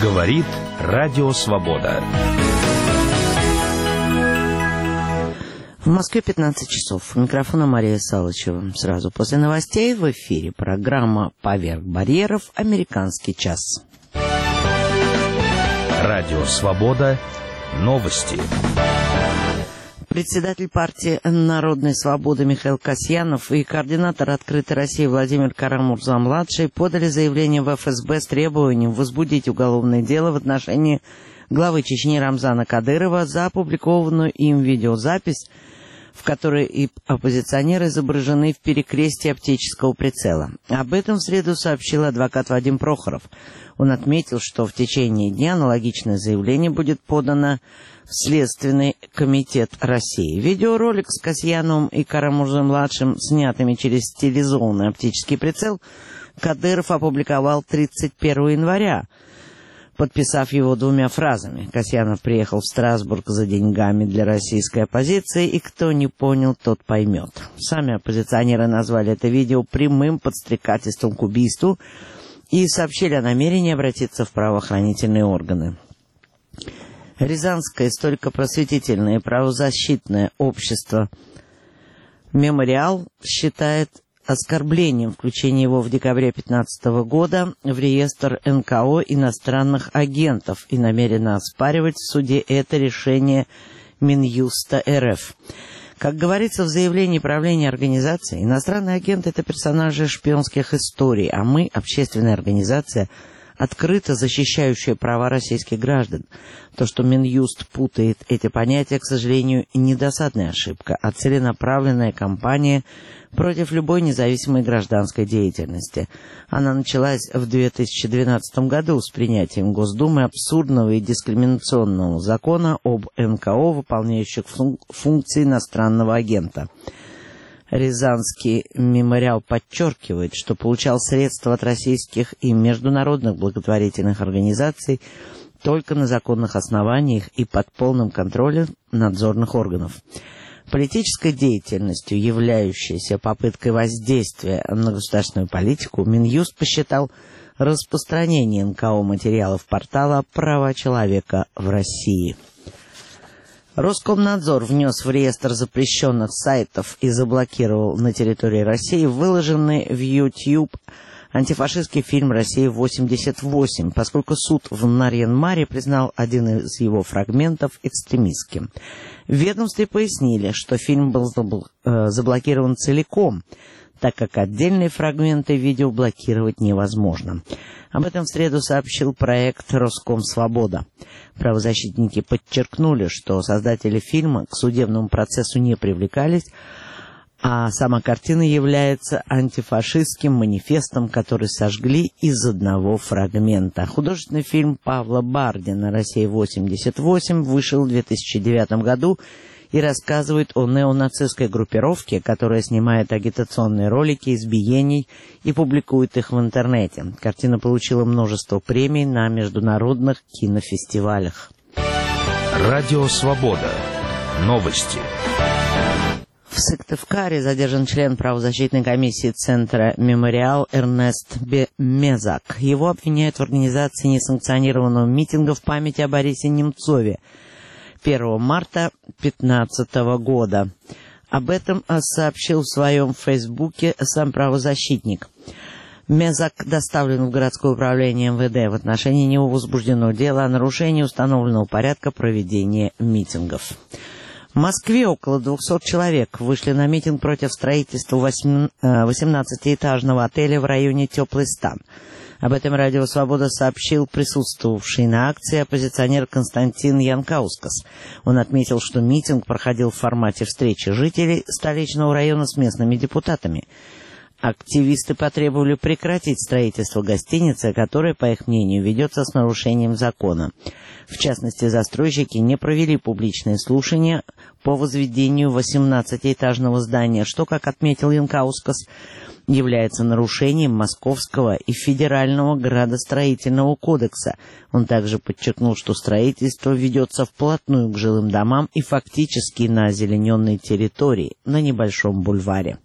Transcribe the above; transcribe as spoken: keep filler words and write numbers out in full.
Говорит Радио Свобода. В Москве пятнадцать часов. У микрофона Мария Салычева. Сразу после новостей в эфире программа «Поверх барьеров. Американский час». Радио Свобода. Новости. Председатель партии «Народной свободы» Михаил Касьянов и координатор «Открытой России» Владимир Кара-Мурза-младший подали заявление в эф эс бэ с требованием возбудить уголовное дело в отношении главы Чечни Рамзана Кадырова за опубликованную им видеозапись, в которой и оппозиционеры изображены в перекрестии оптического прицела. Об этом в среду сообщил адвокат Вадим Прохоров. Он отметил, что в течение дня аналогичное заявление будет подано в Следственный комитет России. Видеоролик с Касьяновым и Кара-Мурзой-младшим, снятыми через стилизованный оптический прицел, Кадыров опубликовал тридцать первого января, подписав его двумя фразами: «Касьянов приехал в Страсбург за деньгами для российской оппозиции, и кто не понял, тот поймет». Сами оппозиционеры назвали это видео прямым подстрекательством к убийству и сообщили о намерении обратиться в правоохранительные органы. Рязанское историко-просветительное и правозащитное общество «Мемориал» считает оскорблением включение его в декабре две тысячи пятнадцатого года в реестр эн ка о иностранных агентов и намерено оспаривать в суде это решение Минюста эр эф. Как говорится в заявлении правления организации, иностранные агенты — это персонажи шпионских историй, а мы — общественная организация, открыто защищающая права российских граждан. То, что Минюст путает эти понятия, к сожалению, не досадная ошибка, а целенаправленная кампания против любой независимой гражданской деятельности. Она началась в две тысячи двенадцатом году с принятием Госдумы абсурдного и дискриминационного закона об эн ка о, выполняющих фун- функции иностранного агента. Рязанский мемориал подчеркивает, что получал средства от российских и международных благотворительных организаций только на законных основаниях и под полным контролем надзорных органов. Политической деятельностью, являющейся попыткой воздействия на государственную политику, Минюст посчитал распространение эн ка о материалов портала «Права человека в России». Роскомнадзор внес в реестр запрещенных сайтов и заблокировал на территории России выложенный в YouTube антифашистский фильм «Россия восемьдесят восемь», поскольку суд в Нарьян-Маре признал один из его фрагментов экстремистским. В ведомстве пояснили, что фильм был заблокирован целиком, так как отдельные фрагменты видео блокировать невозможно. Об этом в среду сообщил проект «Роскомсвобода». Правозащитники подчеркнули, что создатели фильма к судебному процессу не привлекались, а сама картина является антифашистским манифестом, который сожгли из одного фрагмента. Художественный фильм Павла Бардина «Россия восемьдесят восемь» вышел в две тысячи девятом году и рассказывает о неонацистской группировке, которая снимает агитационные ролики избиений и публикует их в интернете. Картина получила множество премий на международных кинофестивалях. Радио Свобода. Новости. В Сыктывкаре задержан член правозащитной комиссии Центра «Мемориал» Эрнест Мезак. Его обвиняют в организации несанкционированного митинга в память о Борисе Немцове первого марта две тысячи пятнадцатого года. Об этом сообщил в своем фейсбуке сам правозащитник. Мезак доставлен в городское управление эм вэ дэ. В отношении него возбуждено дело о нарушении установленного порядка проведения митингов. В Москве около двухсот человек вышли на митинг против строительства восемнадцатиэтажного отеля в районе Теплый Стан. Об этом Радио Свобода сообщил присутствовавший на акции оппозиционер Константин Янкаускас. Он отметил, что митинг проходил в формате встречи жителей столичного района с местными депутатами. Активисты потребовали прекратить строительство гостиницы, которая, по их мнению, ведется с нарушением закона. В частности, застройщики не провели публичные слушания по возведению восемнадцатиэтажного здания, что, как отметил Янкаускас, является нарушением Московского и Федерального градостроительного кодекса. Он также подчеркнул, что строительство ведется вплотную к жилым домам и фактически на озелененной территории на небольшом бульваре.